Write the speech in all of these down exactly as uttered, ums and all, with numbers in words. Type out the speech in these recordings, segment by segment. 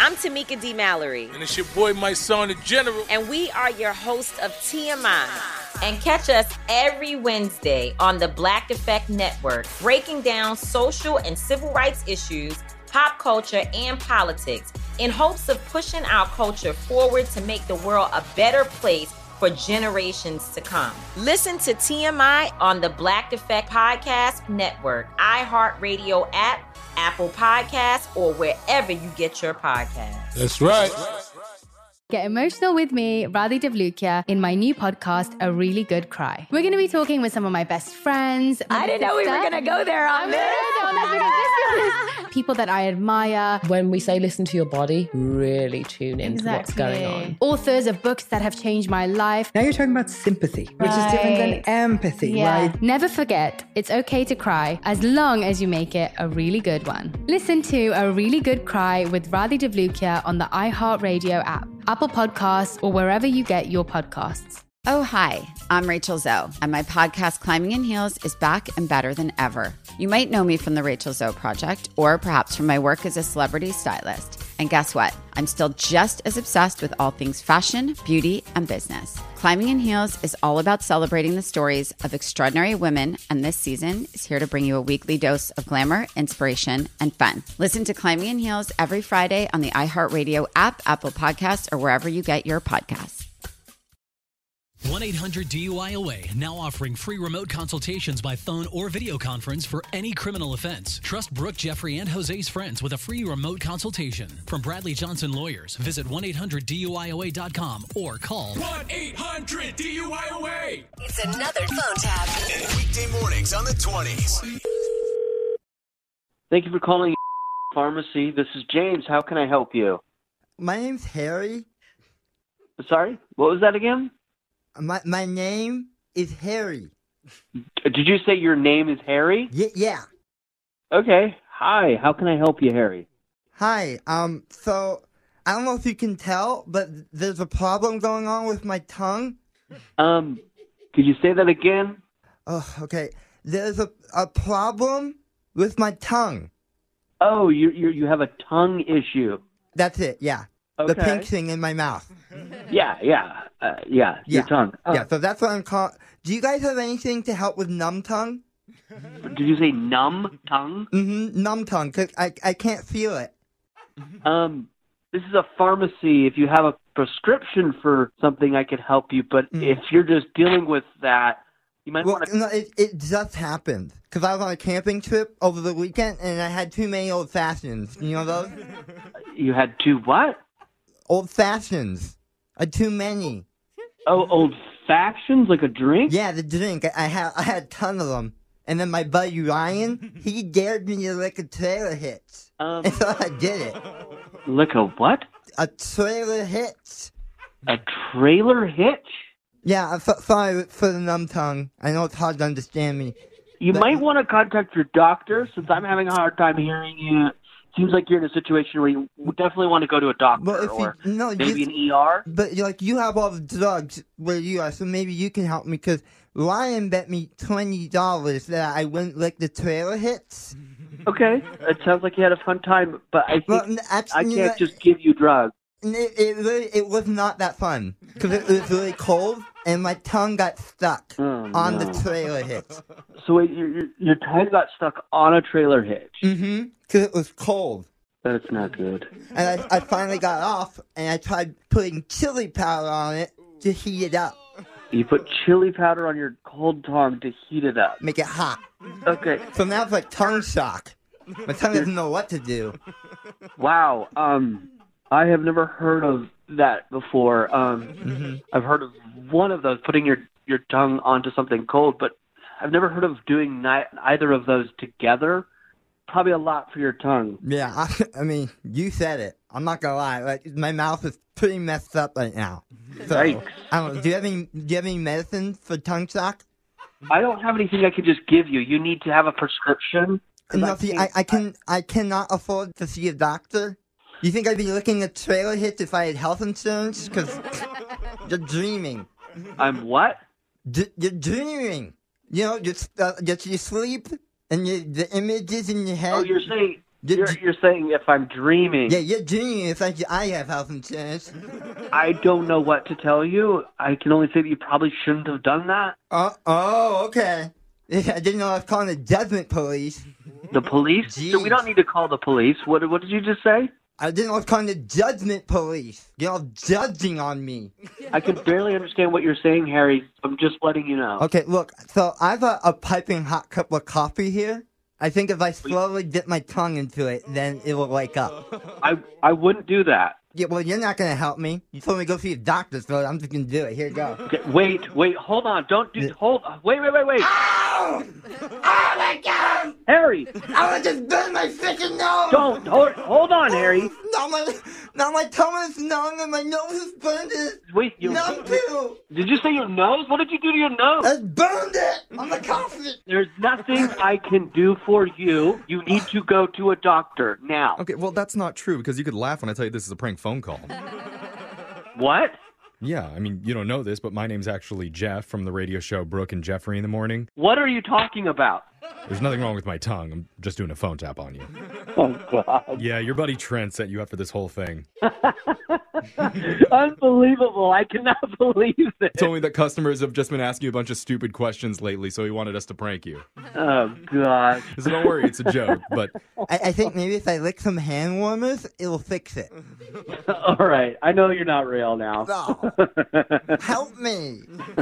I'm Tamika D. Mallory. And it's your boy, my son, the General. And we are your hosts of T M I. And catch us every Wednesday on the Black Effect Network, breaking down social and civil rights issues, pop culture, and politics in hopes of pushing our culture forward to make the world a better place for generations to come. Listen to T M I on the Black Effect Podcast Network, iHeartRadio app, Apple Podcasts, or wherever you get your podcasts. That's right. Get emotional with me, Radhi Devlukia, in my new podcast, A Really Good Cry. We're going to be talking with some of my best friends. I didn't know we were going to go there on this. People that I admire. When we say listen to your body, really tune into Exactly. what's going on. Authors of books that have changed my life. Now you're talking about sympathy, which Right. is different than empathy, Yeah. right? Never forget, it's okay to cry as long as you make it a really good one. Listen to A Really Good Cry with Radhi Devlukia on the iHeartRadio app, Apple Podcasts, or wherever you get your podcasts. Oh, hi, I'm Rachel Zoe, and my podcast, Climbing in Heels, is back and better than ever. You might know me from the Rachel Zoe Project, or perhaps from my work as a celebrity stylist. And guess what? I'm still just as obsessed with all things fashion, beauty, and business. Climbing in Heels is all about celebrating the stories of extraordinary women, and this season is here to bring you a weekly dose of glamour, inspiration, and fun. Listen to Climbing in Heels every Friday on the iHeartRadio app, Apple Podcasts, or wherever you get your podcasts. one eight hundred D U I O A now offering free remote consultations by phone or video conference for any criminal offense. Trust Brooke, Jeffrey, and Jose's friends with a free remote consultation. From Bradley Johnson Lawyers, visit one eight hundred D U I O A dot com or call one eight hundred D U I O A. It's another phone tap. Weekday mornings on the twenties. Thank you for calling Pharmacy. This is James. How can I help you? My name's Harry. Sorry? What was that again? My my name is Harry. Did you say your name is Harry? Y- yeah. Okay. Hi. How can I help you, Harry? Hi. Um. So I don't know if you can tell, but there's a problem going on with my tongue. Um. Could you say that again? Oh, okay. There's a a problem with my tongue. Oh, you you you have a tongue issue. That's it. Yeah. Okay. The pink thing in my mouth. Yeah. Yeah. Uh, yeah. Yeah. Your tongue. Oh. Yeah. So that's what I'm calling. Do you guys have anything to help with numb tongue? Did you say numb tongue? Mm-hmm. Numb tongue, cause I I can't feel it. Um. This is a pharmacy. If you have a prescription for something, I could help you. But Mm. if you're just dealing with that, you might Well, want to. no, it, it just happened. Because I was on a camping trip over the weekend, and I had too many old fashions. You know those? You had two what? Old fashions. I had too many. Oh, old factions, like a drink? Yeah, the drink. I, I had I had a ton of them. And then my buddy Ryan, he dared me to lick a trailer hitch. Um, and so I did it. Lick a what? A trailer hitch. A trailer hitch? Yeah, I'm so, sorry for the numb tongue. I know it's hard to understand me. You but, might want to contact your doctor, since I'm having a hard time hearing you. Seems like you're in a situation where you definitely want to go to a doctor, Well, if or you, no, maybe just, an E R. But like you have all the drugs where you are, so maybe you can help me. Because Ryan bet me twenty dollars that I wouldn't lick the trailer hits. Okay, it sounds like you had a fun time, but I think Well, actually, I can't you know, just give you drugs. It, it really, it was not that fun because it was really cold and my tongue got stuck Oh, on no. the trailer hitch. So wait, your, your your tongue got stuck on a trailer hitch. Mm-hmm. Because it was cold. That's not good. And I, I finally got off and I tried putting chili powder on it to heat it up. You put chili powder on your cold tongue to heat it up. Make it hot. Okay. So now it's like tongue shock. My tongue doesn't know what to do. Wow. Um, I have never heard of that before. Um, mm-hmm. I've heard of one of those, putting your, your tongue onto something cold, but I've never heard of doing ni- either of those together. Probably a lot for your tongue. Yeah, I, I mean, you said it. I'm not gonna lie. Like my mouth is pretty messed up right now. So, Yikes. I don't know. Do you have any? Do you have any medicine for tongue shock? I don't have anything I can just give you. You need to have a prescription. No, see, I, I can I cannot afford to see a doctor. You think I'd be looking at trailer hits if I had health insurance? Because you're dreaming. I'm what? D- you're dreaming. You know, just uh, just you sleep and you, the images in your head. Oh, you're saying You're, you're saying if I'm dreaming. Yeah, you're dreaming. It's like I have health insurance. I don't know what to tell you. I can only say that you probably shouldn't have done that. Oh, oh, okay. I didn't know I was calling the judgment police. The police? Jeez. So we don't need to call the police. What, what did you just say? I didn't know I was calling the judgment police. You're all judging on me. I can barely understand what you're saying, Harry. I'm just letting you know. Okay, look. So I have a, a piping hot cup of coffee here. I think if I slowly dip my tongue into it, then it will wake up. I I wouldn't do that. Yeah, well, you're not going to help me. You told me to go see a doctor, so I'm just going to do it. Here you go. Okay, wait, wait, hold on. Don't do, hold, wait, wait, wait, wait. Ow! Oh, my God! Harry! I want to just burn my freaking nose! Don't, hold, hold on, Harry. Now my, now my tongue is numb and my nose is burned. Wait, you numb too. Did you say your nose? What did you do to your nose? I burned it on the coffee. There's nothing I can do for you. You need to go to a doctor now. Okay, well, that's not true because you could laugh when I tell you this is a prank phone call. What? Yeah, I mean, you don't know this, but my name's actually Jeff from the radio show Brooke and Jeffrey in the Morning. What are you talking about? There's nothing wrong with my tongue. I'm just doing a phone tap on you. Oh, God. Yeah, your buddy Trent set you up for this whole thing. Unbelievable. I cannot believe this. He told me that customers have just been asking you a bunch of stupid questions lately, so he wanted us to prank you. Oh, God. So don't worry, it's a joke, but... I, I think maybe if I lick some hand warmers, it'll fix it. All right. I know you're not real now. No. Help me.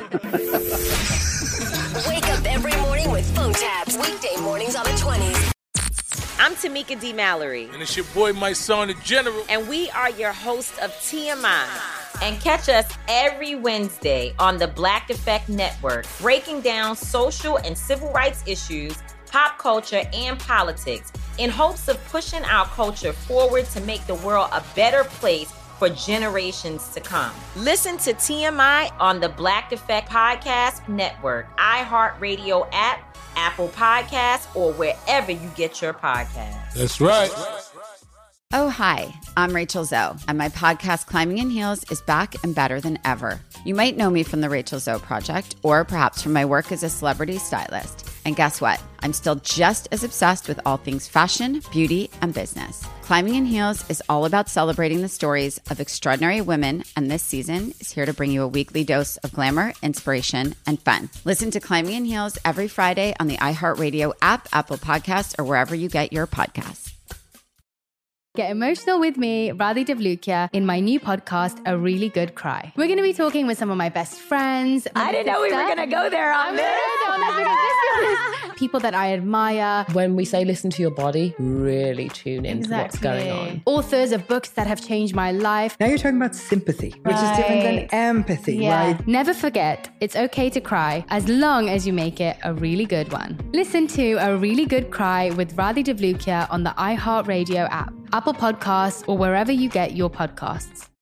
Wake up every morning with phone taps. Weekday mornings on the twenties. I'm Tamika D. Mallory. And it's your boy, my son, the General. And we are your hosts of T M I. And catch us every Wednesday on the Black Effect Network, breaking down social and civil rights issues, pop culture, and politics in hopes of pushing our culture forward to make the world a better place for generations to come. Listen to T M I on the Black Effect Podcast Network, iHeartRadio app, Apple Podcasts, or wherever you get your podcasts. That's right. Oh, hi, I'm Rachel Zoe, and my podcast, Climbing in Heels, is back and better than ever. You might know me from the Rachel Zoe Project, or perhaps from my work as a celebrity stylist. And guess what? I'm still just as obsessed with all things fashion, beauty, and business. Climbing in Heels is all about celebrating the stories of extraordinary women, and this season is here to bring you a weekly dose of glamour, inspiration, and fun. Listen to Climbing in Heels every Friday on the iHeartRadio app, Apple Podcasts, or wherever you get your podcasts. Get emotional with me, Radhi Devlukia, in my new podcast, A Really Good Cry. We're going to be talking with some of my best friends. I didn't know we were going to go there on this. People that I admire. When we say listen to your body, really tune into Exactly. what's going on. Authors of books that have changed my life. Now you're talking about sympathy, which is different than empathy, Yeah. right? Never forget, it's okay to cry as long as you make it a really good one. Listen to A Really Good Cry with Radhi Devlukia on the iHeartRadio app, Apple Podcasts, or wherever you get your podcasts.